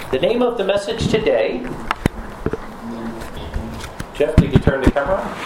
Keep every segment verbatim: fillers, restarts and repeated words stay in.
The name of the message today, Jeff, did you turn the camera on?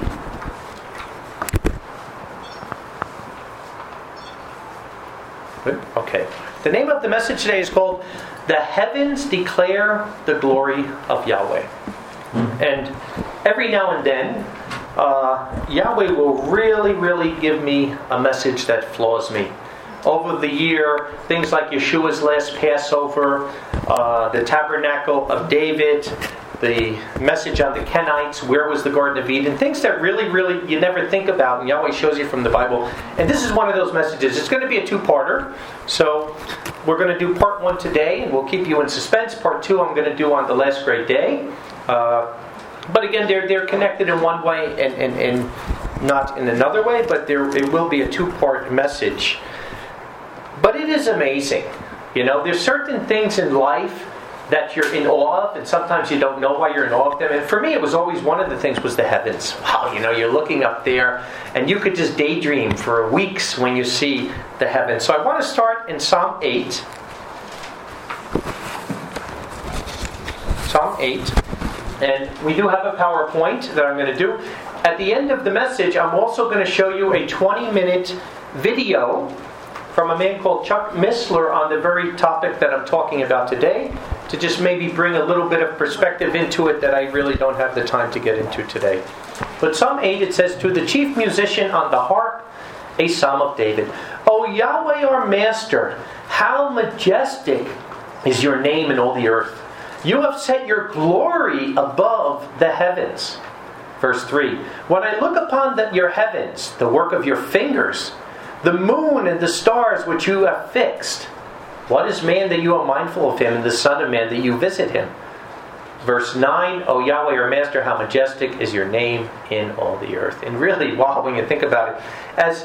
Good? Okay. The name of the message today is called The Heavens Declare the Glory of Yahweh. And every now and then, uh, Yahweh will really, really give me a message that floors me. Over the year, things like Yeshua's last Passover, uh, the Tabernacle of David, the message on the Kenites, where was the Garden of Eden, things that really, really you never think about, and Yahweh shows you from the Bible. And this is one of those messages. It's going to be a two-parter. So we're going to do part one today, and we'll keep you in suspense. Part two I'm going to do on the last great day. Uh, but again, they're they're connected in one way and, and, and not in another way, but there it will be a two-part message. But it is amazing. You know, there's certain things in life that you're in awe of, and sometimes you don't know why you're in awe of them. And for me, it was always one of the things was the heavens. Wow, you know, you're looking up there, and you could just daydream for weeks when you see the heavens. So I want to start in Psalm eight. Psalm eight. And we do have a PowerPoint that I'm going to do. At the end of the message, I'm also going to show you a twenty-minute video from a man called Chuck Missler on the very topic that I'm talking about today, to just maybe bring a little bit of perspective into it that I really don't have the time to get into today. But Psalm eight, it says, "To the chief musician on the harp, a psalm of David. O Yahweh our Master, how majestic is your name in all the earth. You have set your glory above the heavens." Verse three, "When I look upon the, your heavens, the work of your fingers, the moon and the stars which you have fixed. What is man that you are mindful of him, and the son of man that you visit him?" Verse nine, "O Yahweh, our Master, how majestic is your name in all the earth." And really, wow, when you think about it, as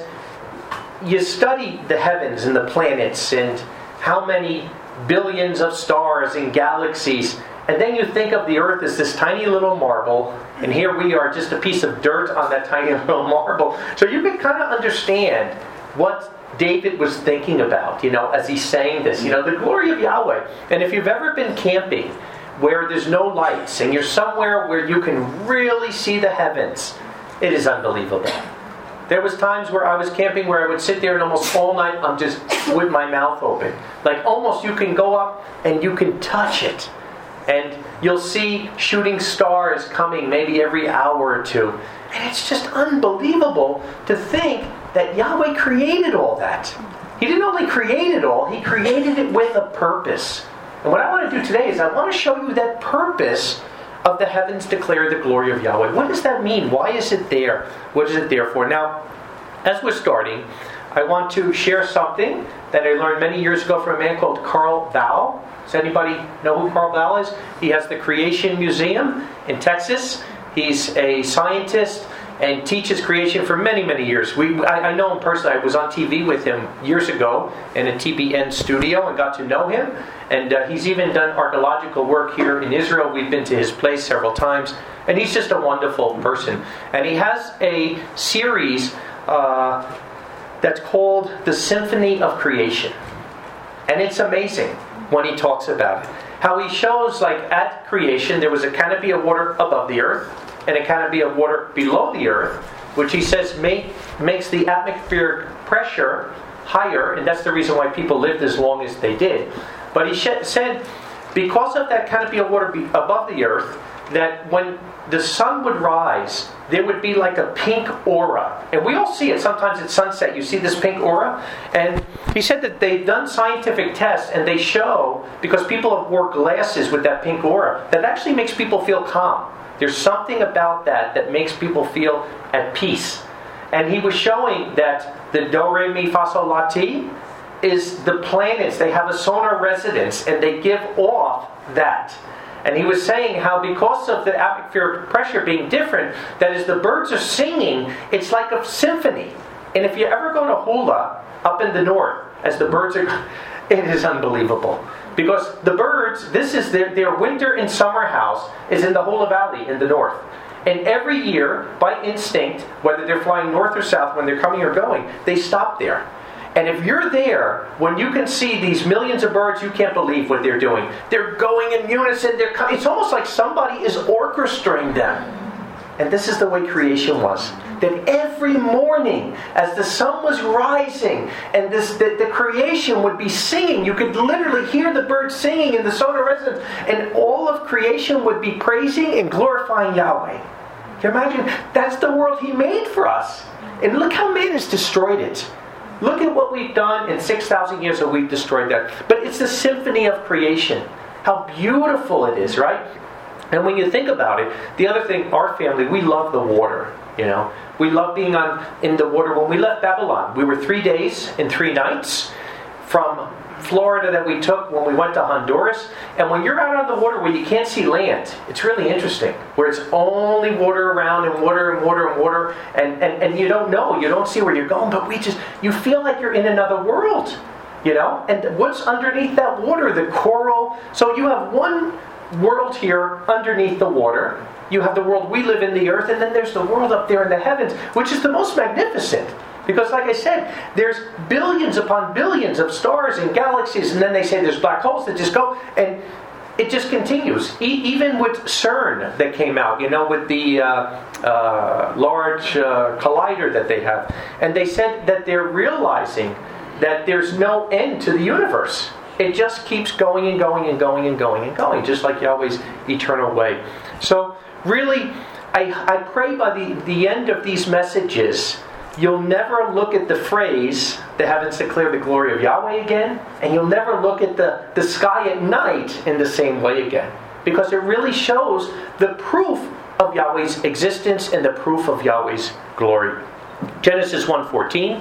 you study the heavens and the planets and how many billions of stars and galaxies, and then you think of the earth as this tiny little marble, and here we are, just a piece of dirt on that tiny little marble. So you can kind of understand what David was thinking about, you know, as he's saying this, you know, the glory of Yahweh. And if you've ever been camping where there's no lights and you're somewhere where you can really see the heavens, it is unbelievable. There was times where I was camping where I would sit there and almost all night I'm just with my mouth open. Like almost you can go up and you can touch it. And you'll see shooting stars coming maybe every hour or two. And it's just unbelievable to think that Yahweh created all that. He didn't only create it all, He created it with a purpose. And what I want to do today is I want to show you that purpose of the heavens declare the glory of Yahweh. What does that mean? Why is it there? What is it there for? Now, as we're starting, I want to share something that I learned many years ago from a man called Carl Baugh. Does anybody know who Carl Baugh is? He has the Creation Museum in Texas. He's a scientist and teaches creation for many, many years. We, I, I know him personally. I was on T V with him years ago in a T B N studio and got to know him. And uh, he's even done archaeological work here in Israel. We've been to his place several times. And he's just a wonderful person. And he has a series uh, that's called The Symphony of Creation. And it's amazing when he talks about it. How he shows, like, at creation, there was a canopy of water above the earth and a canopy of water below the earth, which he says make, makes the atmospheric pressure higher, and that's the reason why people lived as long as they did. But he sh- said, because of that canopy of water be- above the earth, that when the sun would rise, there would be like a pink aura. And we all see it. Sometimes at sunset, you see this pink aura. And he said that they've done scientific tests, and they show, because people have wore glasses with that pink aura, that actually makes people feel calm. There's something about that that makes people feel at peace. And he was showing that the Do, Re, Mi, Fa, Sol, La, Ti is the planets. They have a solar resonance, and they give off that. And he was saying how because of the atmospheric pressure being different, that as the birds are singing, it's like a symphony. And if you ever go to Hula, up in the north, as the birds are, it is unbelievable. Because the birds, this is their, their winter and summer house, is in the Hula Valley in the north. And every year, by instinct, whether they're flying north or south, when they're coming or going, they stop there. And if you're there, when you can see these millions of birds, you can't believe what they're doing. They're going in unison. They're co- it's almost like somebody is orchestrating them. And this is the way creation was. That every morning, as the sun was rising, and this the, the creation would be singing. You could literally hear the birds singing in the solar residence. And all of creation would be praising and glorifying Yahweh. Can you imagine? That's the world He made for us. And look how man has destroyed it. Look at what we've done in six thousand years that we've destroyed that. But it's the symphony of creation. How beautiful it is, right? And when you think about it, the other thing, our family, we love the water. You know, we love being on in the water. When we left Babylon, we were three days and three nights from Florida that we took when we went to Honduras. And when you're out on the water where you can't see land, it's really interesting. Where it's only water around and water and water and water. And, and, and you don't know, you don't see where you're going. But we just, you feel like you're in another world. You know? And what's underneath that water? The coral. So you have one world here underneath the water. You have the world we live in, the earth. And then there's the world up there in the heavens, which is the most magnificent. Because like I said, there's billions upon billions of stars and galaxies, and then they say there's black holes that just go, and it just continues. E- even with CERN that came out, you know, with the uh, uh, large uh, collider that they have. And they said that they're realizing that there's no end to the universe. It just keeps going and going and going and going and going, just like Yahweh's eternal way. So really, I, I pray by the, the end of these messages, you'll never look at the phrase, the heavens declare the glory of Yahweh again, and you'll never look at the, the sky at night in the same way again. Because it really shows the proof of Yahweh's existence and the proof of Yahweh's glory. Genesis one fourteen.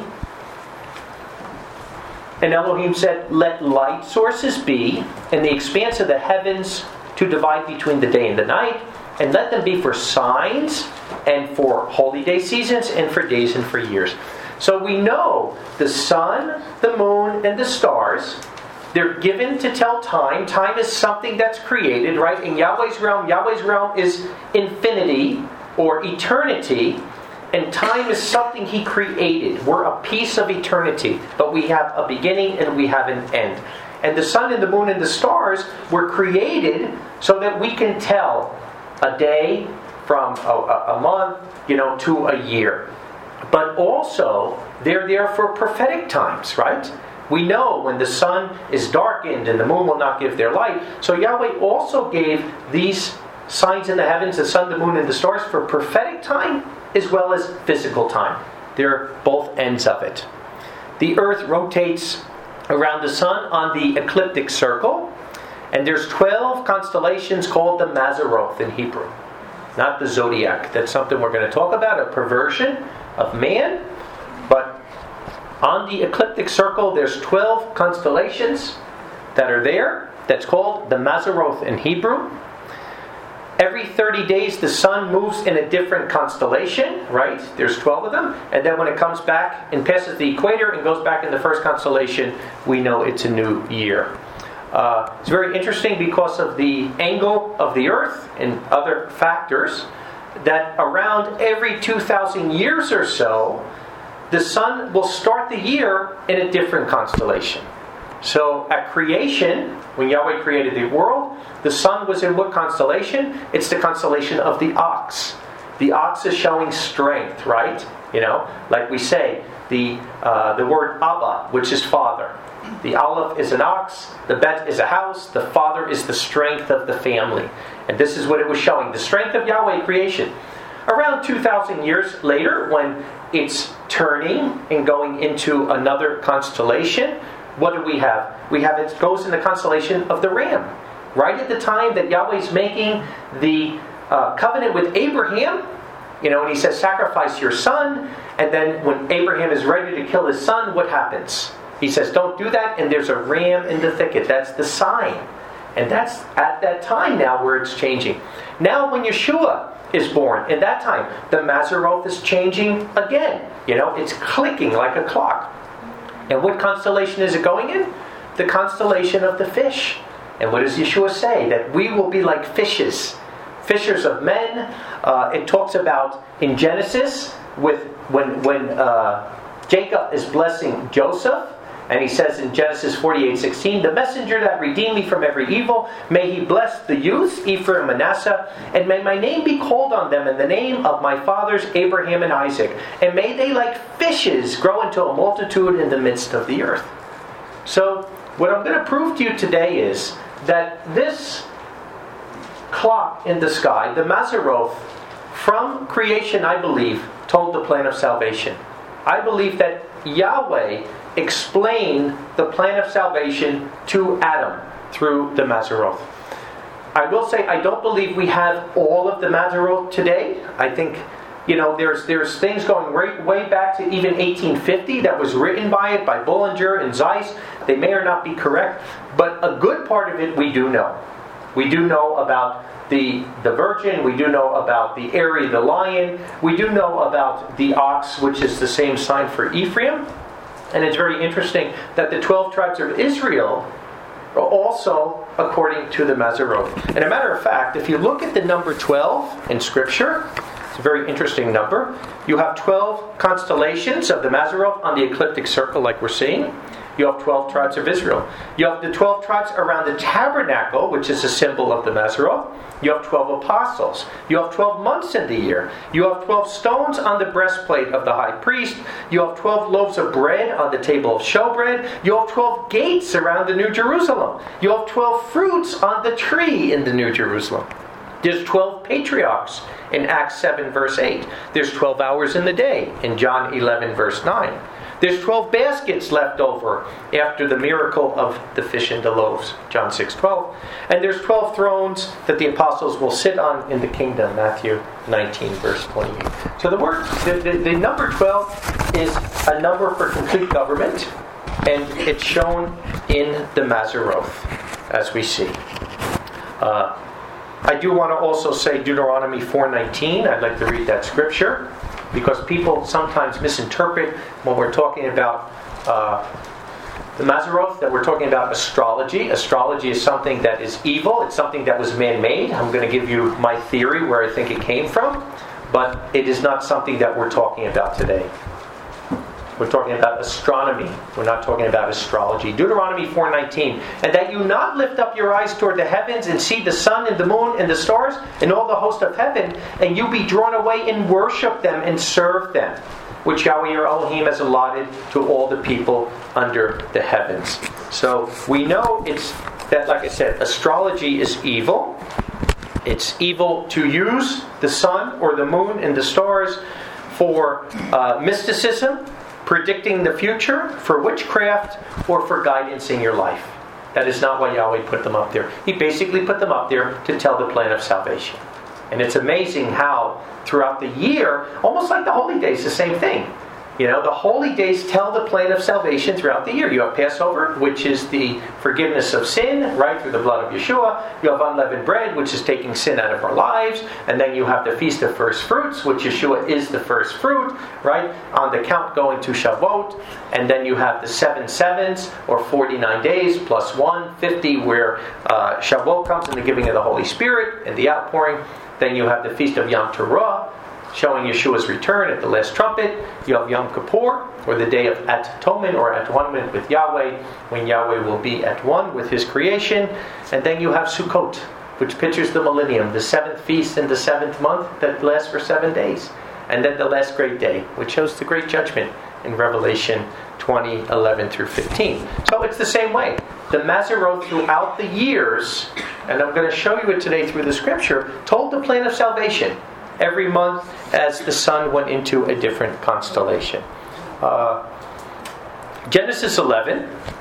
And Elohim said, let light sources be in the expanse of the heavens to divide between the day and the night, and let them be for signs and for holy day seasons and for days and for years. So we know the sun, the moon, and the stars, they're given to tell time. Time is something that's created, right? In Yahweh's realm, Yahweh's realm is infinity or eternity, and time is something He created. We're a piece of eternity, but we have a beginning and we have an end. And the sun and the moon and the stars were created so that we can tell a day from a, a month, you know, to a year. But also, they're there for prophetic times, right? We know when the sun is darkened and the moon will not give their light. So Yahweh also gave these signs in the heavens, the sun, the moon, and the stars, for prophetic time as well as physical time. They're both ends of it. The earth rotates around the sun on the ecliptic circle. And there's twelve constellations called the Mazaroth in Hebrew. Not the zodiac. That's something we're going to talk about, a perversion of man. But on the ecliptic circle, there's twelve constellations that are there. That's called the Mazaroth in Hebrew. Every thirty days, the sun moves in a different constellation, right? There's twelve of them. And then when it comes back and passes the equator and goes back in the first constellation, we know it's a new year. Uh, it's very interesting because of the angle of the earth and other factors that around every two thousand years or so, the sun will start the year in a different constellation. So at creation, when Yahweh created the world, the sun was in what constellation? It's the constellation of the ox. The ox is showing strength, right? You know, like we say, the uh, the word Abba, which is father. The Aleph is an ox, the Bet is a house, the father is the strength of the family. And this is what it was showing, the strength of Yahweh creation. Around two thousand years later, when it's turning and going into another constellation, what do we have? We have it goes in the constellation of the ram. Right at the time that Yahweh's making the uh, covenant with Abraham, you know, and He says, sacrifice your son. And then when Abraham is ready to kill his son, what happens? He says, don't do that, and there's a ram in the thicket. That's the sign. And that's at that time now where it's changing. Now when Yeshua is born, in that time, the Mazaroth is changing again. You know, it's clicking like a clock. And what constellation is it going in? The constellation of the fish. And what does Yeshua say? That we will be like fishes. Fishers of men. Uh, it talks about in Genesis, with when when uh, Jacob is blessing Joseph. And he says in Genesis forty-eight sixteen, the messenger that redeemed me from every evil, may he bless the youth, Ephraim and Manasseh, and may my name be called on them in the name of my fathers Abraham and Isaac. And may they like fishes grow into a multitude in the midst of the earth. So what I'm going to prove to you today is that this clock in the sky, the Mazzaroth, from creation, I believe, told the plan of salvation. I believe that Yahweh explained the plan of salvation to Adam through the Mazzaroth. I will say I don't believe we have all of the Mazzaroth today. I think, you know, there's there's things going right, way back to even eighteen fifty that was written by it, by Bullinger and Zeiss. They may or not be correct, but a good part of it we do know. We do know about the the virgin, we do know about the Eri, the lion, we do know about the ox, which is the same sign for Ephraim. And it's very interesting that the twelve tribes of Israel are also according to the Mazzaroth. And a matter of fact, if you look at the number twelve in Scripture, it's a very interesting number. You have twelve constellations of the Mazzaroth on the ecliptic circle like we're seeing. You have twelve tribes of Israel. You have the twelve tribes around the tabernacle, which is a symbol of the Mazzaroth. You have twelve apostles. You have twelve months in the year. You have twelve stones on the breastplate of the high priest. You have twelve loaves of bread on the table of showbread. You have twelve gates around the New Jerusalem. You have twelve fruits on the tree in the New Jerusalem. There's twelve patriarchs in Acts seven verse eight. There's twelve hours in the day in John eleven verse nine. There's twelve baskets left over after the miracle of the fish and the loaves, John six twelve. And there's twelve thrones that the apostles will sit on in the kingdom, Matthew nineteen, verse twenty-eight. So the word, the, the, the number twelve is a number for complete government, and it's shown in the Mazzaroth, as we see. Uh, I do want to also say Deuteronomy four nineteen. I'd like to read that scripture, because people sometimes misinterpret when we're talking about uh, the Mazzaroth, that we're talking about astrology. Astrology is something that is evil. It's something that was man-made. I'm going to give you my theory where I think it came from, but it is not something that we're talking about today. We're talking about astronomy. We're not talking about astrology. Deuteronomy four nineteen. And that you not lift up your eyes toward the heavens and see the sun and the moon and the stars and all the host of heaven, and you be drawn away and worship them and serve them, which Yahweh your Elohim has allotted to all the people under the heavens. So we know it's that, like I said, astrology is evil. It's evil to use the sun or the moon and the stars for uh, mysticism, predicting the future, for witchcraft, or for guidance in your life. That is not why Yahweh put them up there. He basically put them up there to tell the plan of salvation. And it's amazing how throughout the year, almost like the holy days, the same thing. You know, the holy days tell the plan of salvation throughout the year. You have Passover, which is the forgiveness of sin, right, through the blood of Yeshua. You have unleavened bread, which is taking sin out of our lives. And then you have the Feast of First Fruits, which Yeshua is the first fruit, right, on the count going to Shavuot. And then you have the seven sevens, or forty-nine days, plus one, fifty, where uh, Shavuot comes in the giving of the Holy Spirit and the outpouring. Then you have the Feast of Yom Teruah, showing Yeshua's return at the last trumpet. You have Yom Kippur, or the day of At Atonement, or at one with Yahweh, when Yahweh will be at one with His creation. And then you have Sukkot, which pictures the millennium, the seventh feast in the seventh month that lasts for seven days. And then the last great day, which shows the great judgment in Revelation twenty, eleven through fifteen. So it's the same way. The Mazzaroth throughout the years, and I'm going to show you it today through the scripture, told the plan of salvation every month as the sun went into a different constellation. Uh, Genesis eleven.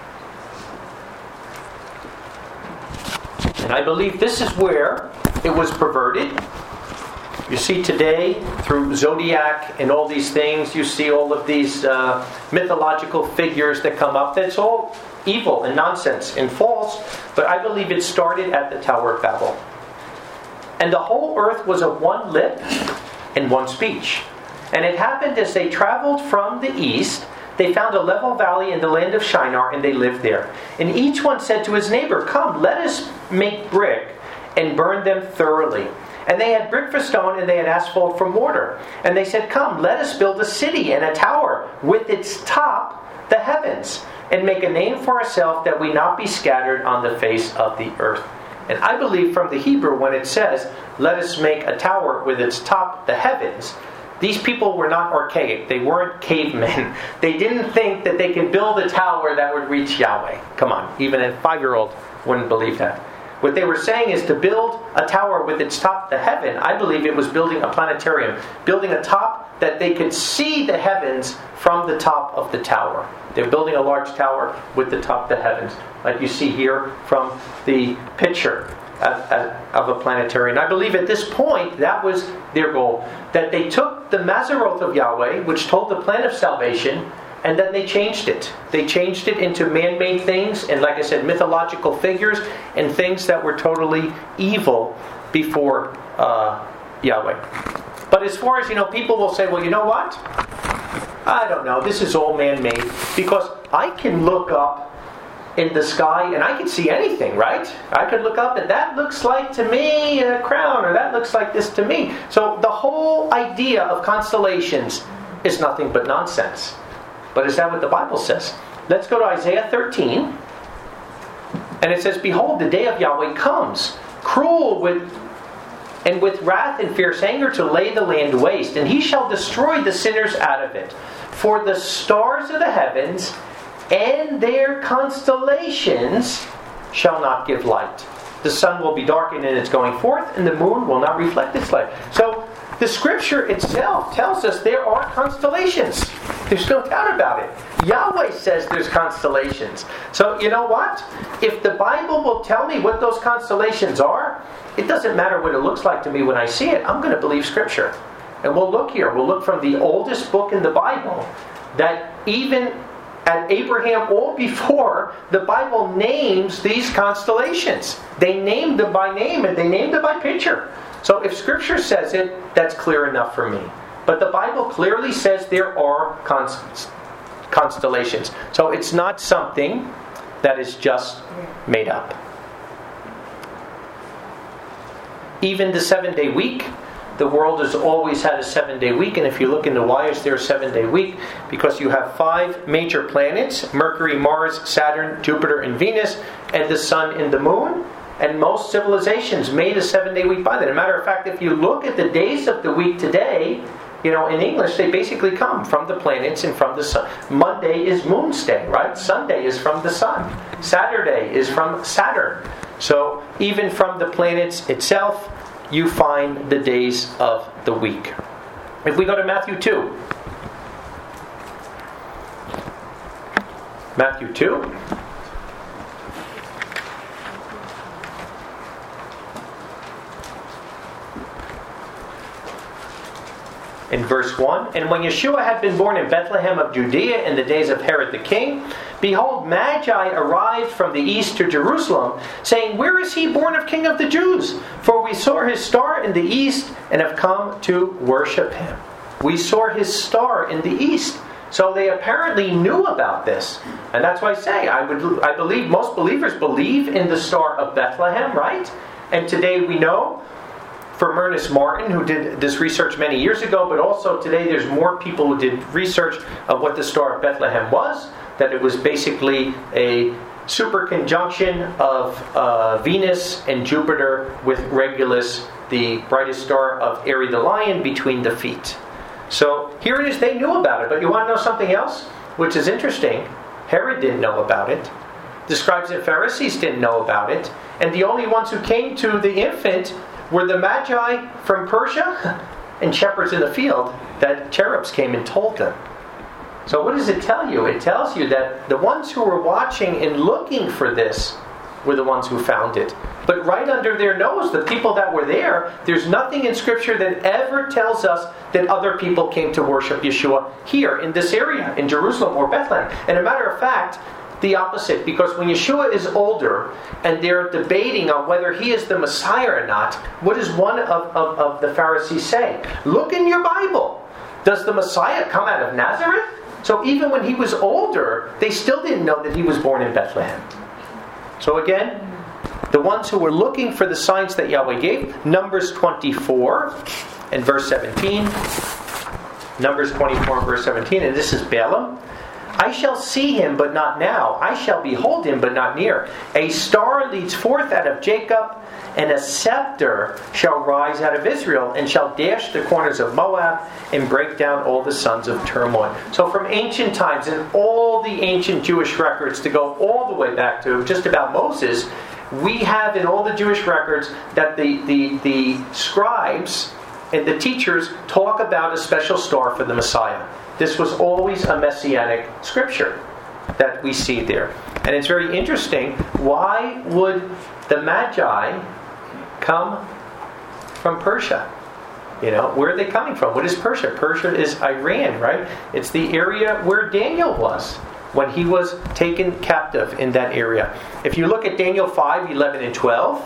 And I believe this is where it was perverted. You see today, through Zodiac and all these things, you see all of these uh, mythological figures that come up. That's all evil and nonsense and false. But I believe it started at the Tower of Babel. And the whole earth was of one lip and one speech. And it happened as they traveled from the east, they found a level valley in the land of Shinar, and they lived there. And each one said to his neighbor, "Come, let us make brick and burn them thoroughly." And they had brick for stone, and they had asphalt for mortar. And they said, come, let us build a city and a tower with its top the heavens, and make a name for ourselves that we not be scattered on the face of the earth. And I believe from the Hebrew, when it says, let us make a tower with its top the heavens, these people were not archaic. They weren't cavemen. They didn't think that they could build a tower that would reach Yahweh. Come on, even a five-year-old wouldn't believe that. What they were saying is to build a tower with its top the heaven. I believe it was building a planetarium, building a top that they could see the heavens from the top of the tower. They're building a large tower with the top the heavens, like you see here from the picture of, of a planetarium. I believe at this point that was their goal, that they took the Mazaroth of Yahweh, which told the plan of salvation, and then they changed it. They changed it into man-made things, and like I said, mythological figures, and things that were totally evil before uh, Yahweh. But as far as, you know, people will say, well, you know what? I don't know, this is all man-made. Because I can look up in the sky and I can see anything, right? I could look up and that looks like to me a crown, or that looks like this to me. So the whole idea of constellations is nothing but nonsense. But is that what the Bible says? Let's go to Isaiah thirteen. And it says, behold, the day of Yahweh comes, cruel with and with wrath and fierce anger, to lay the land waste. And he shall destroy the sinners out of it. For the stars of the heavens and their constellations shall not give light. The sun will be darkened in its going forth, and the moon will not reflect its light. So the scripture itself tells us there are constellations. There's no doubt about it. Yahweh says there's constellations. So you know what? If the Bible will tell me what those constellations are, it doesn't matter what it looks like to me when I see it. I'm going to believe scripture. And we'll look here. We'll look from the oldest book in the Bible, that even at Abraham or before, the Bible names these constellations. They named them by name, and they named them by picture. So if scripture says it, that's clear enough for me. But the Bible clearly says there are const- constellations. So it's not something that is just made up. Even the seven-day week, the world has always had a seven-day week. And if you look into why is there a seven-day week, because you have five major planets, Mercury, Mars, Saturn, Jupiter, and Venus, and the sun and the moon. And most civilizations made a seven-day week by that. As a matter of fact, if you look at the days of the week today, you know, in English, they basically come from the planets and from the sun. Monday is Moon's Day, right? Sunday is from the sun. Saturday is from Saturn. So even from the planets itself, you find the days of the week. If we go to Matthew two. Matthew two. In verse one, and when Yeshua had been born in Bethlehem of Judea in the days of Herod the king, behold, Magi arrived from the east to Jerusalem, saying, where is he born of King of the Jews? For we saw his star in the east and have come to worship him. We saw his star in the east. So they apparently knew about this. And that's why I say, I would, I believe most believers believe in the Star of Bethlehem, right? And today we know from Ernest Martin, who did this research many years ago, but also today there's more people who did research of what the Star of Bethlehem was, that it was basically a super conjunction of uh, Venus and Jupiter with Regulus, the brightest star of Eri the lion, between the feet. So here it is, they knew about it. But you want to know something else? Which is interesting. Herod didn't know about it. The scribes and Pharisees didn't know about it. And the only ones who came to the infant were the Magi from Persia and shepherds in the field that cherubs came and told them. So what does it tell you? It tells you that the ones who were watching and looking for this were the ones who found it. But right under their nose, the people that were there, there's nothing in Scripture that ever tells us that other people came to worship Yeshua here in this area, in Jerusalem or Bethlehem. And a matter of fact, the opposite, because when Yeshua is older and they're debating on whether he is the Messiah or not, what does one of, of, of the Pharisees say? Look in your Bible. Does the Messiah come out of Nazareth? So even when he was older, they still didn't know that he was born in Bethlehem. So again, the ones who were looking for the signs that Yahweh gave. Numbers twenty-four and verse seventeen. Numbers twenty-four and verse seventeen, and this is Balaam. I shall see him, but not now. I shall behold him, but not near. A star leads forth out of Jacob, and a scepter shall rise out of Israel, and shall dash the corners of Moab, and break down all the sons of turmoil. So from ancient times, and all the ancient Jewish records, to go all the way back to just about Moses, we have in all the Jewish records that the, the, the scribes and the teachers talk about a special star for the Messiah. This was always a messianic scripture that we see there. And it's very interesting. Why would the Magi come from Persia? You know, where are they coming from? What is Persia? Persia is Iran, right? It's the area where Daniel was when he was taken captive in that area. If you look at Daniel five, eleven, and twelve,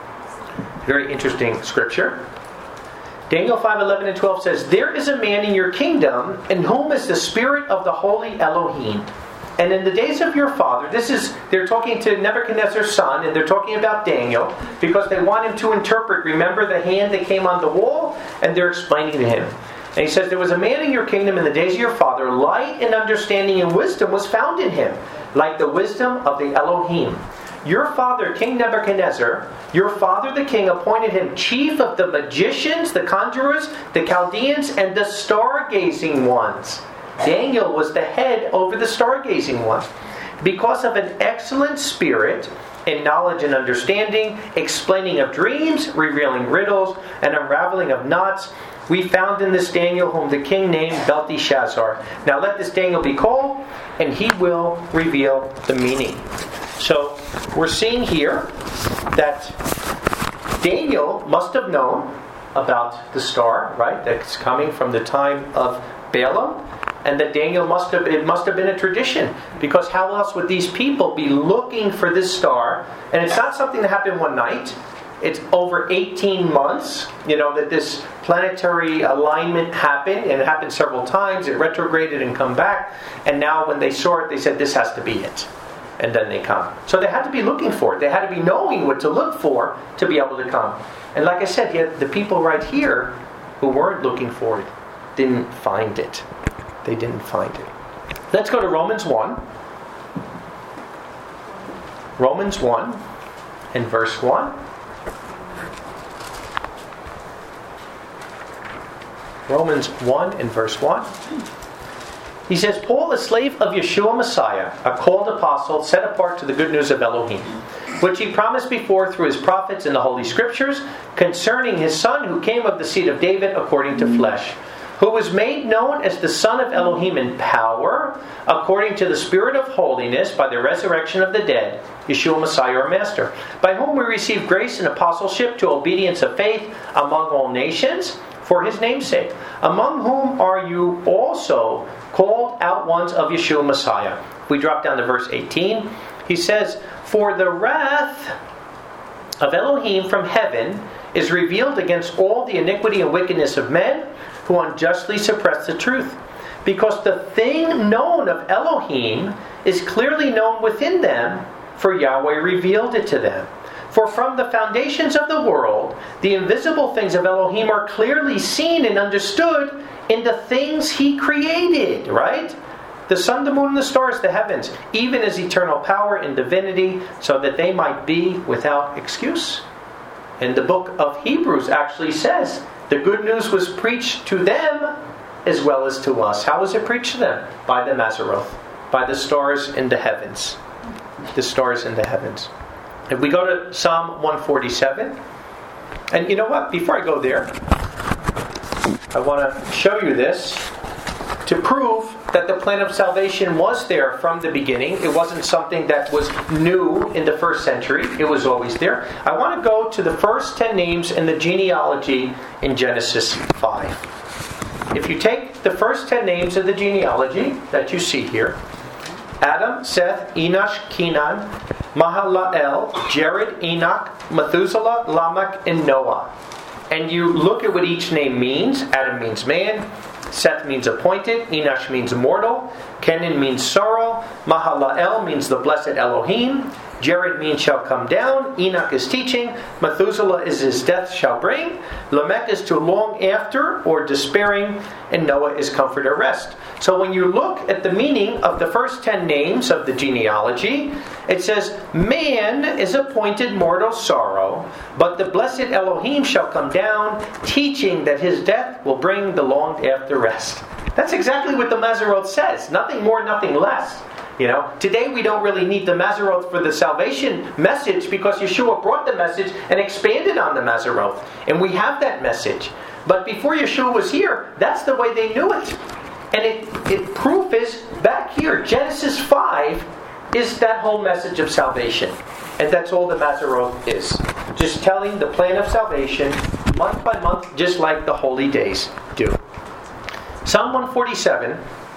very interesting scripture. Daniel five, eleven, and twelve says, There is a man in your kingdom in whom is the spirit of the holy Elohim. And in the days of your father, this is, they're talking to Nebuchadnezzar's son, and they're talking about Daniel, because they want him to interpret, remember the hand that came on the wall? And they're explaining to him. And he says, There was a man in your kingdom in the days of your father, light and understanding and wisdom was found in him, like the wisdom of the Elohim. Your father, King Nebuchadnezzar, your father the king appointed him chief of the magicians, the conjurers, the Chaldeans, and the stargazing ones. Daniel was the head over the stargazing ones. Because of an excellent spirit in knowledge and understanding, explaining of dreams, revealing riddles, and unraveling of knots, we found in this Daniel whom the king named Belteshazzar. Now let this Daniel be called, and he will reveal the meaning. So we're seeing here that Daniel must have known about the star, right? That's coming from the time of Balaam. And that Daniel must have, it must have been a tradition. Because how else would these people be looking for this star? And it's not something that happened one night. It's over eighteen months, you know, that this planetary alignment happened. And it happened several times. It retrograded and come back. And now when they saw it, they said, this has to be it. And then they come. So they had to be looking for it. They had to be knowing what to look for to be able to come. And like I said, yet the people right here who weren't looking for it didn't find it. They didn't find it. Let's go to Romans one. Romans one and verse one. Romans one and verse one. He says, Paul, a slave of Yeshua Messiah, a called apostle, set apart to the good news of Elohim, which he promised before through his prophets in the Holy Scriptures, concerning his Son who came of the seed of David according to flesh, who was made known as the Son of Elohim in power, according to the Spirit of holiness, by the resurrection of the dead, Yeshua Messiah our Master, by whom we receive grace and apostleship to obedience of faith among all nations, for his name's sake, among whom are you also called out ones of Yeshua Messiah. We drop down to verse eighteen. He says, For the wrath of Elohim from heaven is revealed against all the iniquity and wickedness of men, who unjustly suppress the truth. Because the thing known of Elohim is clearly known within them, for Yahweh revealed it to them. For from the foundations of the world, the invisible things of Elohim are clearly seen and understood in the things he created, right? The sun, the moon, and the stars, the heavens, even as eternal power and divinity, so that they might be without excuse. And the book of Hebrews actually says, the good news was preached to them as well as to us. How was it preached to them? By the Mazaroth, by the stars in the heavens. The stars in the heavens. If we go to Psalm one forty-seven, and you know what? Before I go there, I want to show you this to prove that the plan of salvation was there from the beginning. It wasn't something that was new in the first century. It was always there. I want to go to the first ten names in the genealogy in Genesis five. If you take the first ten names of the genealogy that you see here, Adam, Seth, Enosh, Kenan, Mahalalel, Jared, Enoch, Methuselah, Lamech, and Noah. And you look at what each name means. Adam means man. Seth means appointed. Enosh means mortal. Kenan means sorrow. Mahalalel means the blessed Elohim. Jared means shall come down. Enoch is teaching. Methuselah is his death shall bring. Lamech is to long after or despairing. And Noah is comfort or rest. So when you look at the meaning of the first ten names of the genealogy, it says, man is appointed mortal sorrow, but the blessed Elohim shall come down, teaching that his death will bring the longed after rest. That's exactly what the Masorot says. Nothing more, nothing less. You know, today we don't really need the Masorot for the salvation message because Yeshua brought the message and expanded on the Masorot. And we have that message. But before Yeshua was here, that's the way they knew it. And it, it proof is back here. Genesis five is that whole message of salvation. And that's all the Masorot is. Just telling the plan of salvation month by month, just like the holy days do. Psalm one forty-seven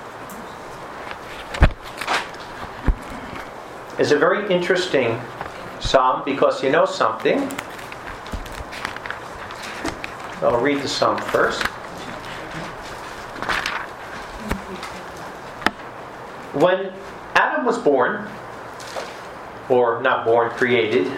is a very interesting psalm because you know something. I'll read the psalm first. When Adam was born, or not born, created,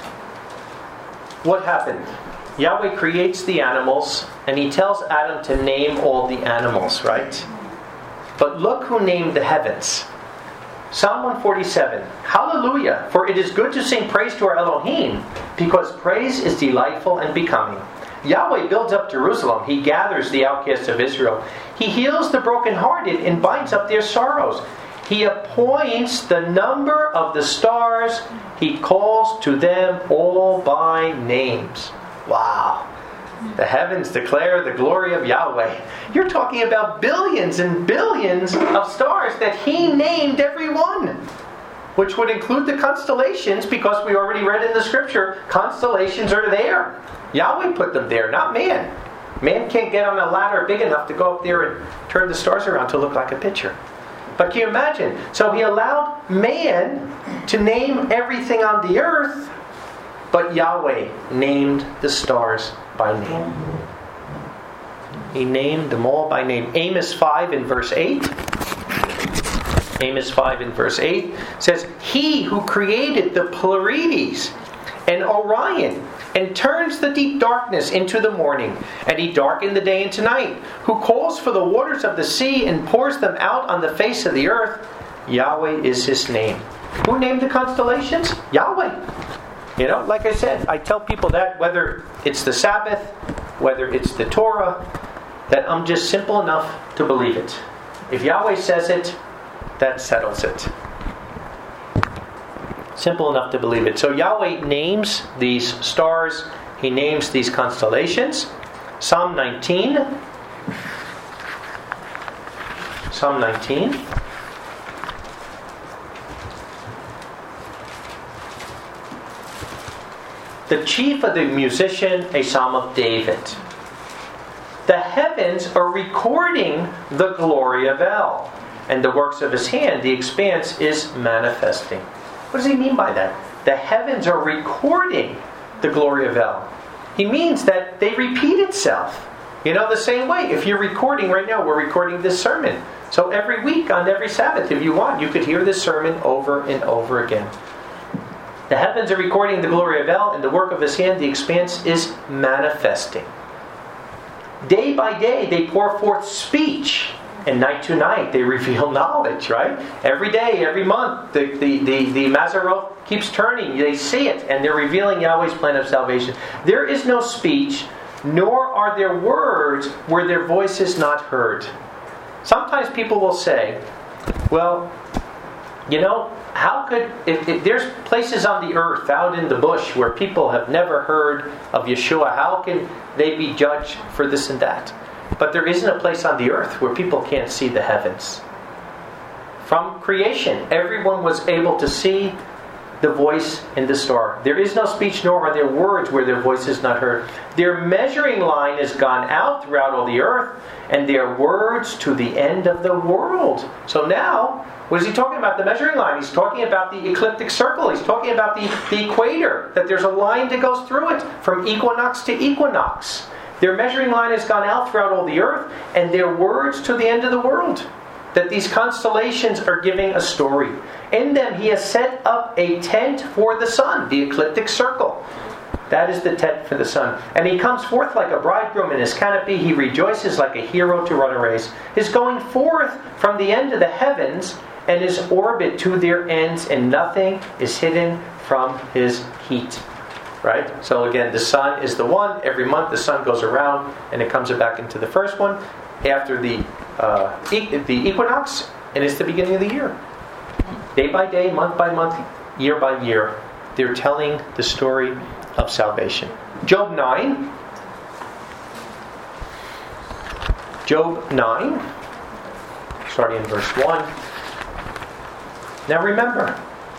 what happened? Yahweh creates the animals and he tells Adam to name all the animals, right? But look who named the heavens. Psalm one forty-seven. Hallelujah, for it is good to sing praise to our Elohim, because praise is delightful and becoming. Yahweh builds up Jerusalem. He gathers the outcasts of Israel. He heals the brokenhearted and binds up their sorrows. He appoints the number of the stars. He calls to them all by names. Wow. The heavens declare the glory of Yahweh. You're talking about billions and billions of stars that He named every one, which would include the constellations, because we already read in the scripture, constellations are there. Yahweh put them there, not man. Man can't get on a ladder big enough to go up there and turn the stars around to look like a picture. But can you imagine? So He allowed man to name everything on the earth, but Yahweh named the stars by name. He named them all by name. Amos five in verse eight. Amos five in verse eight says, He who created the Pleiades and Orion, and turns the deep darkness into the morning, and He darkened the day into night, who calls for the waters of the sea and pours them out on the face of the earth. Yahweh is His name. Who named the constellations? Yahweh. You know, like I said, I tell people that whether it's the Sabbath, whether it's the Torah, that I'm just simple enough to believe it. If Yahweh says it, that settles it. Simple enough to believe it. So Yahweh names these stars. He names these constellations. Psalm nineteen. Psalm nineteen. The chief of the musician, a psalm of David. The heavens are recording the glory of El, and the works of His hand, the expanse, is manifesting. What does he mean by that? The heavens are recording the glory of El. He means that they repeat itself. You know, the same way, if you're recording right now, we're recording this sermon. So every week, on every Sabbath, if you want, you could hear this sermon over and over again. The heavens are recording the glory of El, and the work of His hand, the expanse, is manifesting. Day by day, they pour forth speech, and night to night, they reveal knowledge, right? Every day, every month, the, the, the, the Masorot keeps turning. They see it, and they're revealing Yahweh's plan of salvation. There is no speech, nor are there words where their voice is not heard. Sometimes people will say, well, you know, how could, if, if there's places on the earth, out in the bush, where people have never heard of Yeshua, how can they be judged for this and that? But there isn't a place on the earth where people can't see the heavens. From creation, everyone was able to see the voice in the star. There is no speech, nor are there words where their voice is not heard. Their measuring line has gone out throughout all the earth, and their words to the end of the world. So now, what is he talking about? The measuring line. He's talking about the ecliptic circle. He's talking about the, the equator, that there's a line that goes through it from equinox to equinox. Their measuring line has gone out throughout all the earth, and their words to the end of the world. that these constellations are giving a story. In them he has set up a tent for the sun, the ecliptic circle. That is the tent for the sun. And he comes forth like a bridegroom in his canopy. He rejoices like a hero to run a race. His going forth from the end of the heavens and his orbit to their ends, and nothing is hidden from his heat. Right? So again, the sun is the one. Every month the sun goes around and it comes back into the first one after the uh, e- the equinox, and it's the beginning of the year. Day by day, month by month, year by year, they're telling the story of salvation. Job nine. Job nine, starting in verse one. Now remember,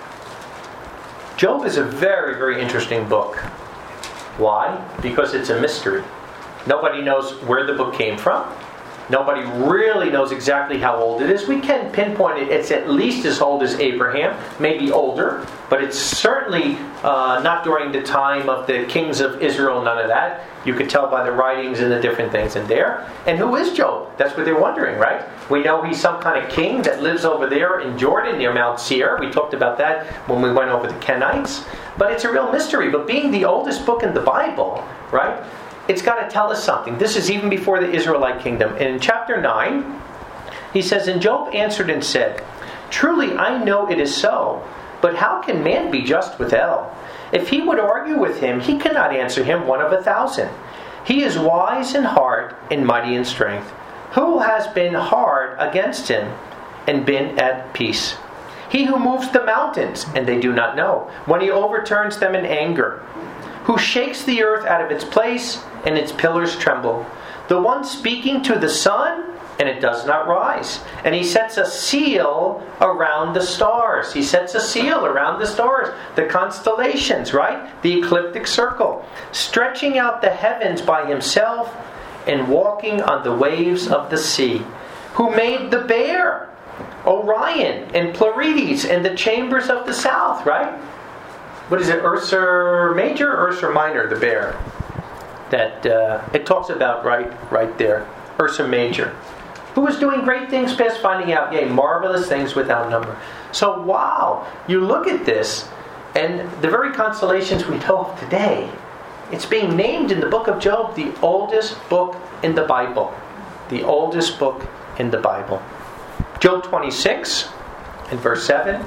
Job is a very, very interesting book. Why? Because it's a mystery. Nobody knows where the book came from. Nobody really knows exactly how old it is. We can pinpoint it. It's at least as old as Abraham, maybe older, but it's certainly uh, not during the time of the kings of Israel, none of that. You could tell by the writings and the different things in there. And who is Job? That's what they're wondering, right? We know he's some kind of king that lives over there in Jordan near Mount Seir. We talked about that when we went over the Kenites. But it's a real mystery. But being the oldest book in the Bible, right, it's got to tell us something. This is even before the Israelite kingdom. In chapter nine, he says, And Job answered and said, Truly I know it is so, but how can man be just with El? If he would argue with him, he cannot answer him one of a thousand. He is wise in heart and mighty in strength. Who has been hard against him and been at peace? He who moves the mountains, and they do not know, when he overturns them in anger. Who shakes the earth out of its place, and its pillars tremble. The one speaking to the sun, and it does not rise. And he sets a seal around the stars. He sets a seal around the stars. The constellations, right? The ecliptic circle. Stretching out the heavens by himself, and walking on the waves of the sea. Who made the bear, Orion, and Pleiades, and the chambers of the south, right? What is it, Ursa Major or Ursa Minor, the bear? That uh, it talks about right right there. Ursa Major. Who was doing great things past finding out, yea, marvelous things without number. So, wow, you look at this, and the very constellations we know of today, it's being named in the book of Job the oldest book in the Bible. The oldest book in the Bible. Job twenty-six, in verse seven.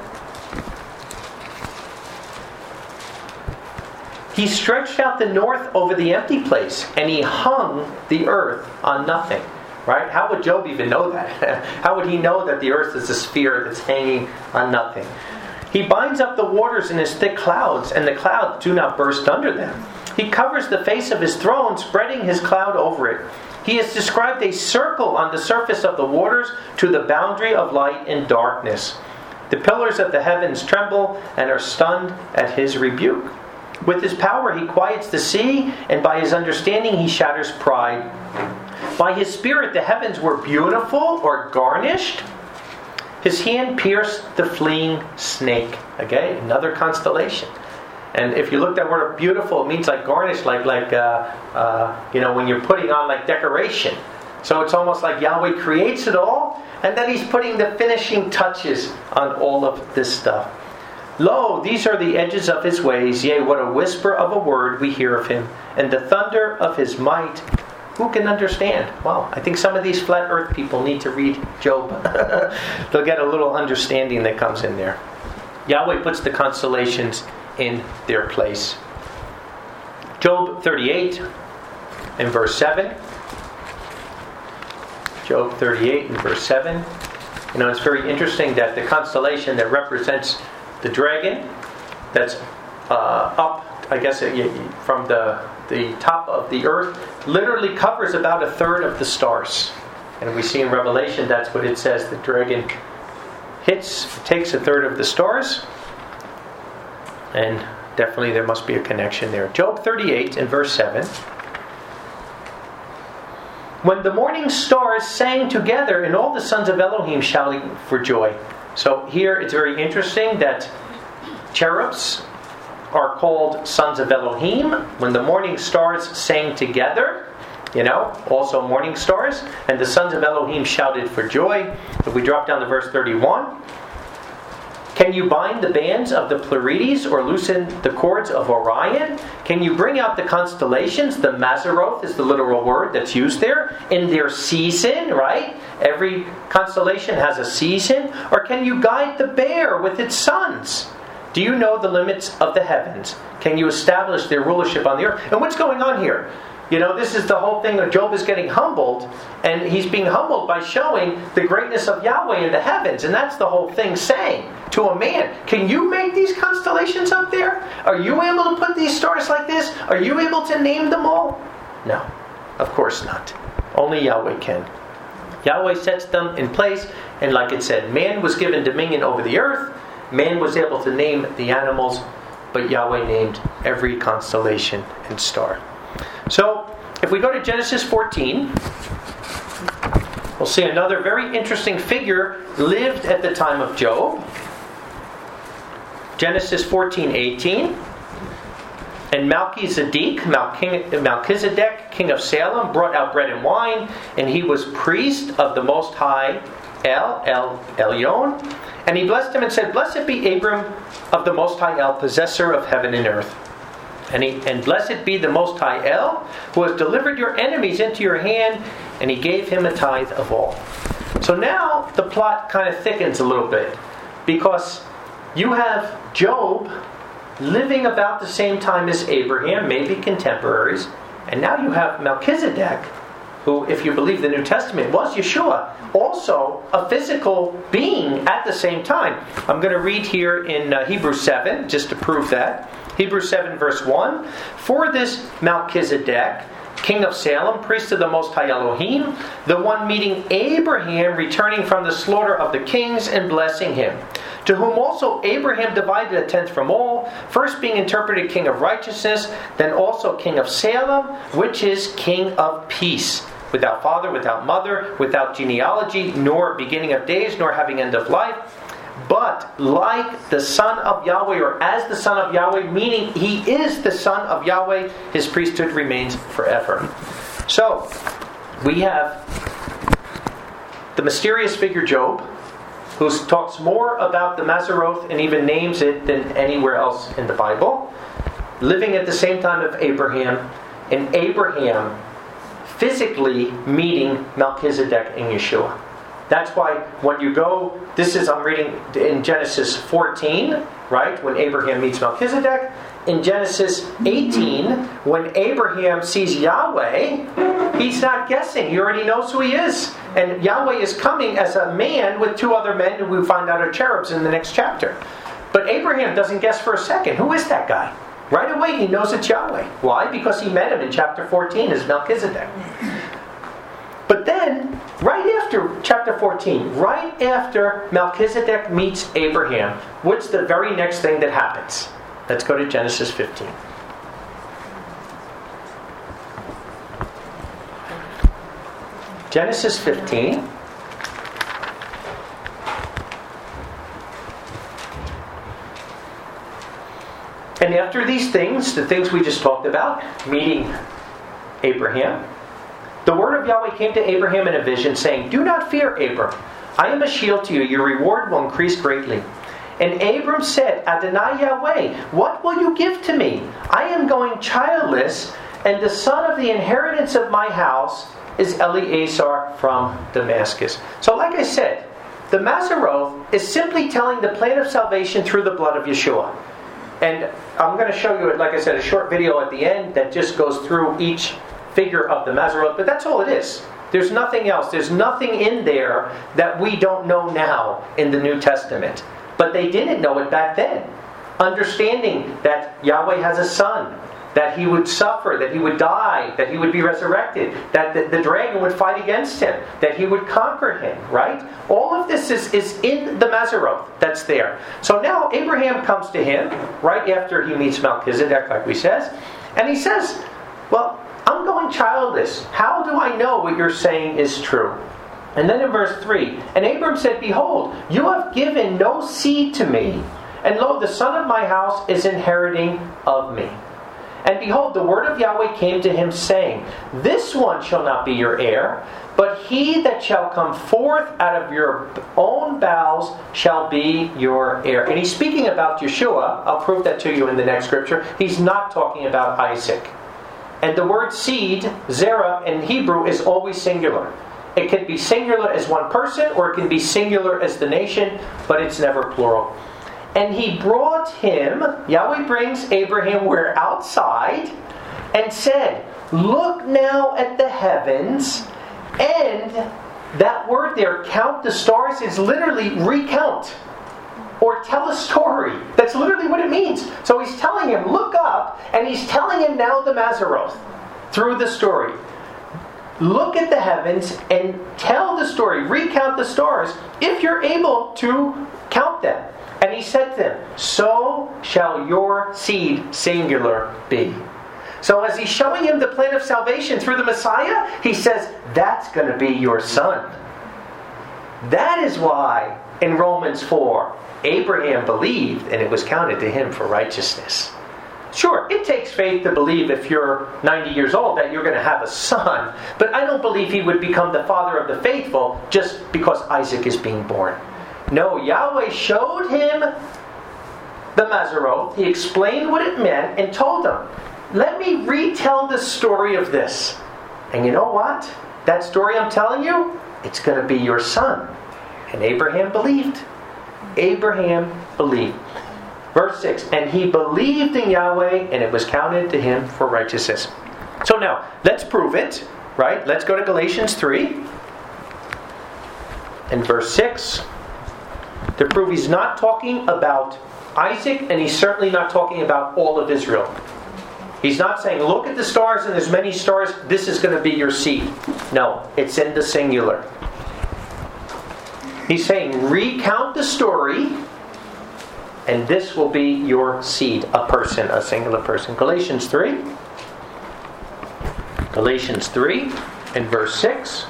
He stretched out the north over the empty place, and he hung the earth on nothing. Right? How would Job even know that? How would he know that the earth is a sphere that's hanging on nothing? He binds up the waters in his thick clouds, and the clouds do not burst under them. He covers the face of his throne, spreading his cloud over it. He has described a circle on the surface of the waters to the boundary of light and darkness. The pillars of the heavens tremble and are stunned at his rebuke. With his power he quiets the sea, and by his understanding he shatters pride. By his spirit the heavens were beautiful or garnished. His hand pierced the fleeing snake. Okay, another constellation. And if you look at that word beautiful, it means like garnished, like like uh, uh, you know, when you're putting on like decoration. So it's almost like Yahweh creates it all, and then he's putting the finishing touches on all of this stuff. Lo, these are the edges of his ways, yea, what a whisper of a word we hear of him, and the thunder of his might, who can understand? Well, I think some of these flat earth people need to read Job. They'll get a little understanding that comes in there. Yahweh puts the constellations in their place. Job thirty-eight in verse seven. Job thirty-eight in verse seven. You know, it's very interesting that the constellation that represents the dragon, that's uh, up, I guess, from the, the top of the earth, literally covers about a third of the stars. And we see in Revelation, that's what it says. The dragon hits, takes a third of the stars. And definitely there must be a connection there. Job thirty-eight and verse seven. When the morning stars sang together, and all the sons of Elohim shouting for joy. So here it's very interesting that cherubs are called sons of Elohim. When the morning stars sang together, you know, also morning stars. And the sons of Elohim shouted for joy. If we drop down to verse thirty-one. Can you bind the bands of the Pleiades or loosen the cords of Orion? Can you bring out the constellations? The Mazzaroth is the literal word that's used there. In their season, right? Every constellation has a season. Or can you guide the bear with its sons? Do you know the limits of the heavens? Can you establish their rulership on the earth? And what's going on here? You know, this is the whole thing that Job is getting humbled, and he's being humbled by showing the greatness of Yahweh in the heavens. And that's the whole thing saying to a man, can you make these constellations up there? Are you able to put these stars like this? Are you able to name them all? No, of course not. Only Yahweh can. Yahweh sets them in place, and like it said, man was given dominion over the earth. Man was able to name the animals, but Yahweh named every constellation and star. So, if we go to Genesis fourteen, we'll see another very interesting figure lived at the time of Job. Genesis fourteen eighteen. And Melchizedek, Melchizedek, king of Salem, brought out bread and wine, and he was priest of the Most High, El, El, Elyon. And he blessed him and said, Blessed be Abram of the Most High El, possessor of heaven and earth. And, he, and blessed be the Most High El, who has delivered your enemies into your hand, and he gave him a tithe of all. So now the plot kind of thickens a little bit, because you have Job living about the same time as Abraham, maybe contemporaries, and now you have Melchizedek, who, if you believe the New Testament, was Yeshua, also a physical being at the same time. I'm going to read here in uh, Hebrews seven, just to prove that. Hebrews seven verse one. For this Melchizedek, king of Salem, priest of the Most High Elohim, the one meeting Abraham, returning from the slaughter of the kings and blessing him, to whom also Abraham divided a tenth from all, first being interpreted king of righteousness, then also king of Salem, which is king of peace, without father, without mother, without genealogy, nor beginning of days, nor having end of life, but like the Son of Yahweh, or as the Son of Yahweh, meaning he is the Son of Yahweh, his priesthood remains forever. So, we have the mysterious figure Job, who talks more about the Mazzaroth and even names it than anywhere else in the Bible, living at the same time of Abraham, and Abraham physically meeting Melchizedek and Yeshua. That's why when you go, this is, I'm reading in Genesis fourteen, right, when Abraham meets Melchizedek. In Genesis eighteen, when Abraham sees Yahweh, he's not guessing. He already knows who he is. And Yahweh is coming as a man with two other men who we find out are cherubs in the next chapter. But Abraham doesn't guess for a second. Who is that guy? Right away he knows it's Yahweh. Why? Because he met him in chapter fourteen as Melchizedek. But then, right after chapter fourteen, right after Melchizedek meets Abraham, what's the very next thing that happens? Let's go to Genesis fifteen. Genesis fifteen. And after these things, the things we just talked about, meeting Abraham, the word of Yahweh came to Abraham in a vision, saying, Do not fear, Abram. I am a shield to you. Your reward will increase greatly. And Abram said, Adonai Yahweh, what will you give to me? I am going childless, and the son of the inheritance of my house is Eleazar from Damascus. So like I said, the Mazzaroth is simply telling the plan of salvation through the blood of Yeshua. And I'm going to show you, like I said, a short video at the end that just goes through each figure of the Mazzaroth, but that's all it is. There's nothing else. There's nothing in there that we don't know now in the New Testament. But they didn't know it back then. Understanding that Yahweh has a son, that he would suffer, that he would die, that he would be resurrected, that the, the dragon would fight against him, that he would conquer him, right? All of this is, is in the Mazzaroth that's there. So now Abraham comes to him right after he meets Melchizedek, like we says, and he says, well, I'm going childless. How do I know what you're saying is true? And then in verse three, and Abram said, Behold, you have given no seed to me, and lo, the son of my house is inheriting of me. And behold, the word of Yahweh came to him, saying, This one shall not be your heir, but he that shall come forth out of your own bowels shall be your heir. And he's speaking about Yeshua. I'll prove that to you in the next scripture. He's not talking about Isaac. And the word seed, zerah, in Hebrew is always singular. It can be singular as one person, or it can be singular as the nation, but it's never plural. And he brought him, Yahweh brings Abraham where outside, and said, Look now at the heavens, and that word there, count the stars, is literally recount, or tell a story. That's literally what it means. So he's telling him, look up, and he's telling him now the Maseroth, through the story. Look at the heavens and tell the story, recount the stars, if you're able to count them. And he said to them, So shall your seed, singular, be. So as he's showing him the plan of salvation through the Messiah, he says, that's going to be your son. That is why in Romans four, Abraham believed and it was counted to him for righteousness. Sure, it takes faith to believe if you're ninety years old that you're going to have a son, but I don't believe he would become the father of the faithful just because Isaac is being born. No, Yahweh showed him the Maseroth. He explained what it meant and told him, let me retell the story of this. And you know what? That story I'm telling you, it's going to be your son. And Abraham believed. Abraham believed. Verse six, and he believed in Yahweh, and it was counted to him for righteousness. So now, let's prove it, right? Let's go to Galatians three. And verse six. To prove he's not talking about Isaac, and he's certainly not talking about all of Israel. He's not saying, look at the stars, and there's many stars, this is going to be your seed. No, it's in the singular. He's saying, recount the story, and this will be your seed, a person, a singular person. Galatians three. Galatians three, and verse six.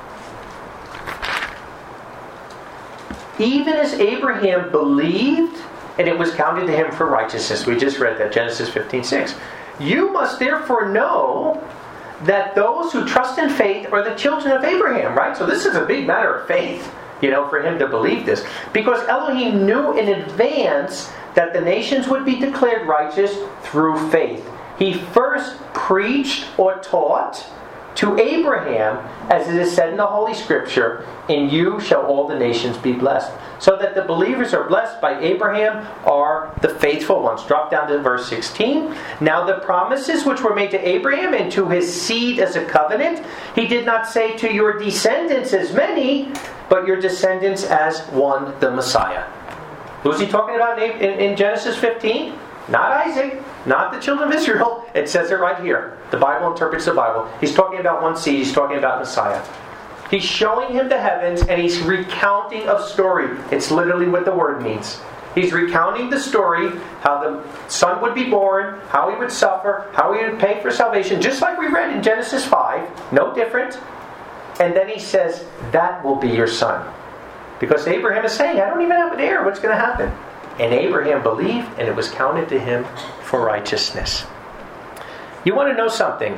Even as Abraham believed, and it was counted to him for righteousness. We just read that, Genesis fifteen six. You must therefore know that those who trust in faith are the children of Abraham, right? So this is a big matter of faith, you know, for him to believe this. Because Elohim knew in advance that the nations would be declared righteous through faith. He first preached or taught to Abraham, as it is said in the Holy Scripture, in you shall all the nations be blessed. So that the believers are blessed by Abraham are the faithful ones. Drop down to verse sixteen. Now the promises which were made to Abraham and to his seed as a covenant, he did not say to your descendants as many, but your descendants as one, the Messiah. Who's he talking about in, in, in Genesis fifteen? Not Isaac, not the children of Israel. It says it right here. The Bible interprets the Bible. He's talking about one seed. He's talking about Messiah. He's showing him the heavens, and he's recounting a story. It's literally what the word means. He's recounting the story, how the son would be born, how he would suffer, how he would pay for salvation, just like we read in Genesis five. No different. And then he says, that will be your son. Because Abraham is saying, I don't even have an heir. What's going to happen? And Abraham believed, and it was counted to him for righteousness. You want to know something?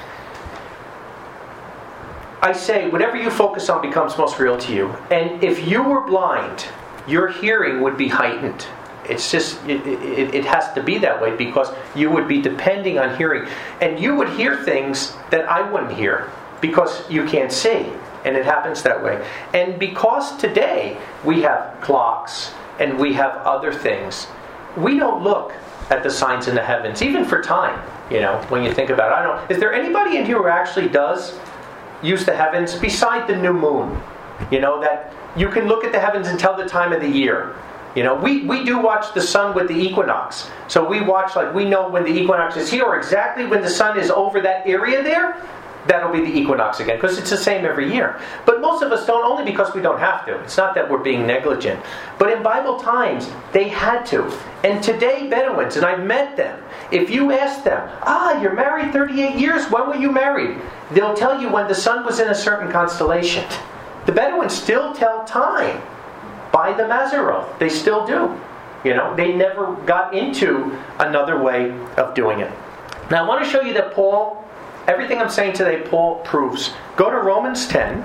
I say, whatever you focus on becomes most real to you. And if you were blind, your hearing would be heightened. It's just, it, it, it has to be that way because you would be depending on hearing. And you would hear things that I wouldn't hear because you can't see. And it happens that way. And because today we have clocks and we have other things, we don't look at the signs in the heavens, even for time. You know, when you think about it, I don't know. Is there anybody in here who actually does use the heavens beside the new moon? You know, that you can look at the heavens and tell the time of the year. You know, we, we do watch the sun with the equinox. So we watch, like, we know when the equinox is here, or exactly when the sun is over that area there. That'll be the equinox again, because it's the same every year. But most of us don't, only because we don't have to. It's not that we're being negligent. But in Bible times, they had to. And today, Bedouins, and I've met them, if you ask them, ah, you're married thirty-eight years, when were you married? They'll tell you when the sun was in a certain constellation. The Bedouins still tell time by the Maseroth. They still do. You know, they never got into another way of doing it. Now I want to show you that Paul, everything I'm saying today, Paul proves. Go to Romans ten.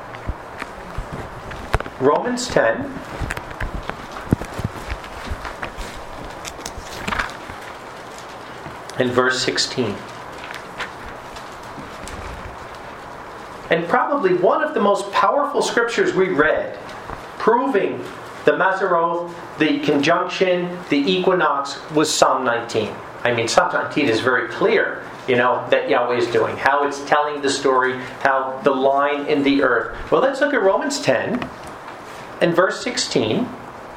Romans ten. And verse sixteen. And probably one of the most powerful scriptures we read, proving the Maseroth, the conjunction, the equinox, was Psalm nineteen. I mean, Psalm nineteen is very clear, you know, that Yahweh is doing, how it's telling the story, how the line in the earth. Well, let's look at Romans ten and verse sixteen.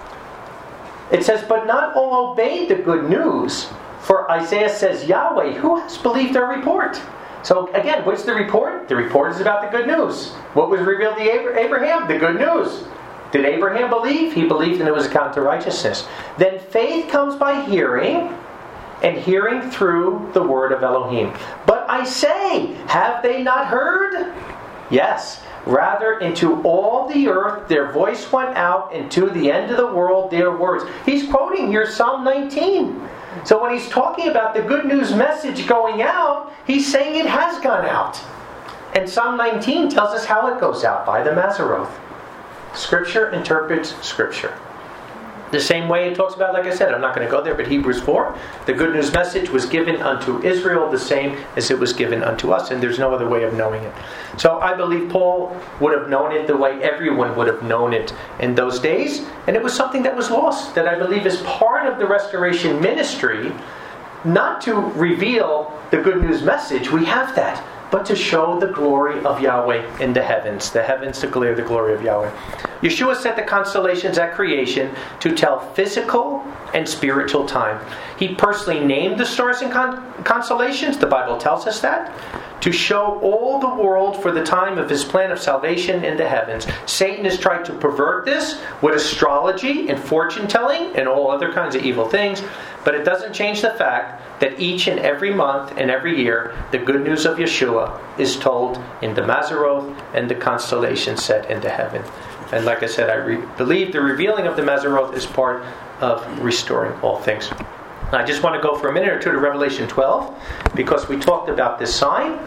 It says, "But not all obeyed the good news. For Isaiah says, Yahweh, who has believed our report?" So again, what's the report? The report is about the good news. What was revealed to Abraham? The good news. Did Abraham believe? He believed, and it was accounted to righteousness. Then faith comes by hearing, and hearing through the word of Elohim. But I say, have they not heard? Yes. Rather, into all the earth their voice went out, and to the end of the world their words. He's quoting here Psalm nineteen. So when he's talking about the good news message going out, he's saying it has gone out. And Psalm nineteen tells us how it goes out, by the Maseroth. Scripture interprets Scripture. The same way it talks about, like I said, I'm not going to go there, but Hebrews four, the good news message was given unto Israel the same as it was given unto us, and there's no other way of knowing it. So I believe Paul would have known it the way everyone would have known it in those days, and it was something that was lost, that I believe is part of the restoration ministry, not to reveal the good news message, we have that, but to show the glory of Yahweh in the heavens. The heavens declare the glory of Yahweh. Yeshua set the constellations at creation to tell physical and spiritual time. He personally named the stars and con- constellations, the Bible tells us that, to show all the world for the time of his plan of salvation in the heavens. Satan has tried to pervert this with astrology and fortune-telling and all other kinds of evil things, but it doesn't change the fact that each and every month and every year, the good news of Yeshua is told in the Maseroth and the constellation set into heaven. And like I said, I re- believe the revealing of the Maseroth is part of restoring all things. I just want to go for a minute or two to Revelation twelve, because we talked about this sign.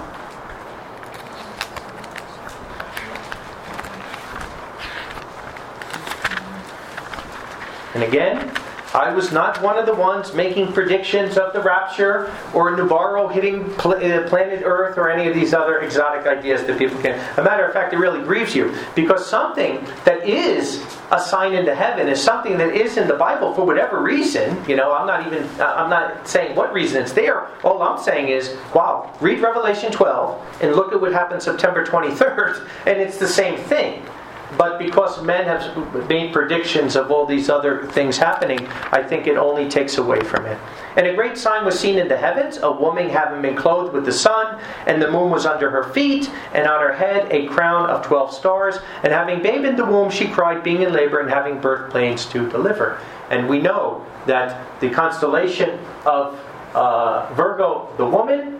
And again, I was not one of the ones making predictions of the rapture or Nubaro hitting pl- uh, planet Earth or any of these other exotic ideas that people can. A matter of fact, it really grieves you, because something that is a sign into heaven is something that is in the Bible for whatever reason. You know, I'm not even, I'm not saying what reason it's there. All I'm saying is, wow, read Revelation twelve and look at what happened September twenty-third, and it's the same thing. But because men have made predictions of all these other things happening, I think it only takes away from it. And a great sign was seen in the heavens, a woman having been clothed with the sun, and the moon was under her feet, and on her head a crown of twelve stars. And having babe in the womb, she cried, being in labor, and having birth pains to deliver. And we know that the constellation of uh, Virgo, the woman,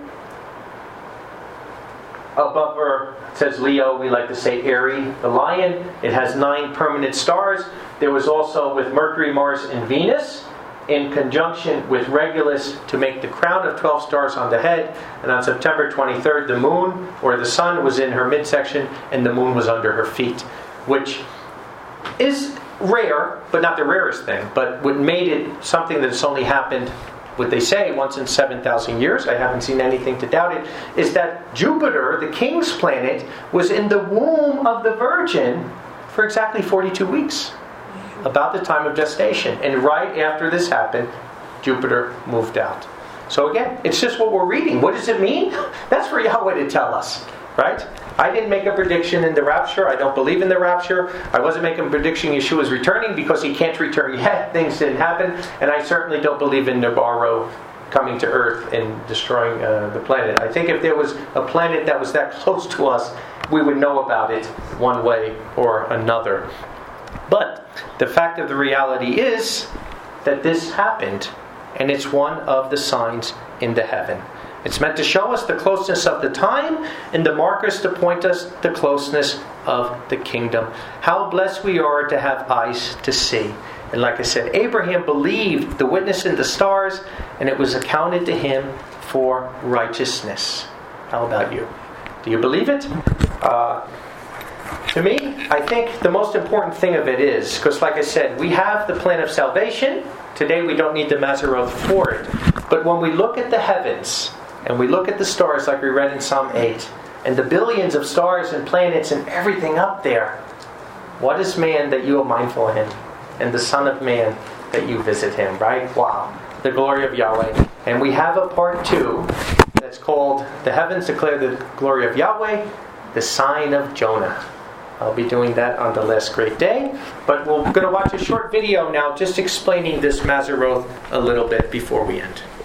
above her, it says Leo, we like to say Aries, the lion. It has nine permanent stars. There was also with Mercury, Mars, and Venus in conjunction with Regulus to make the crown of twelve stars on the head. And on September twenty-third, the moon, or the sun, was in her midsection, and the moon was under her feet, which is rare, but not the rarest thing. But what made it something that's only happened, what they say, once in seven thousand years, I haven't seen anything to doubt it, is that Jupiter, the king's planet, was in the womb of the Virgin for exactly forty-two weeks, about the time of gestation. And right after this happened, Jupiter moved out. So again, it's just what we're reading. What does it mean? That's for Yahweh to tell us, right? I didn't make a prediction in the rapture. I don't believe in the rapture. I wasn't making a prediction Yeshua is returning, because he can't return yet. Things didn't happen. And I certainly don't believe in Nubaro coming to Earth and destroying uh, the planet. I think if there was a planet that was that close to us, we would know about it one way or another. But the fact of the reality is that this happened, and it's one of the signs in the heaven. It's meant to show us the closeness of the time, and the markers to point us the closeness of the kingdom. How blessed we are to have eyes to see. And like I said, Abraham believed the witness in the stars, and it was accounted to him for righteousness. How about you? Do you believe it? Uh, to me, I think the most important thing of it is, because like I said, we have the plan of salvation. Today we don't need the Maseroth for it. But when we look at the heavens, and we look at the stars like we read in Psalm eight, and the billions of stars and planets and everything up there, what is man that you are mindful of him? And the Son of Man that you visit him, right? Wow. The glory of Yahweh. And we have a part two that's called The Heavens Declare the Glory of Yahweh, the Sign of Jonah. I'll be doing that on the last great day. But we're going to watch a short video now just explaining this Maseroth a little bit before we end.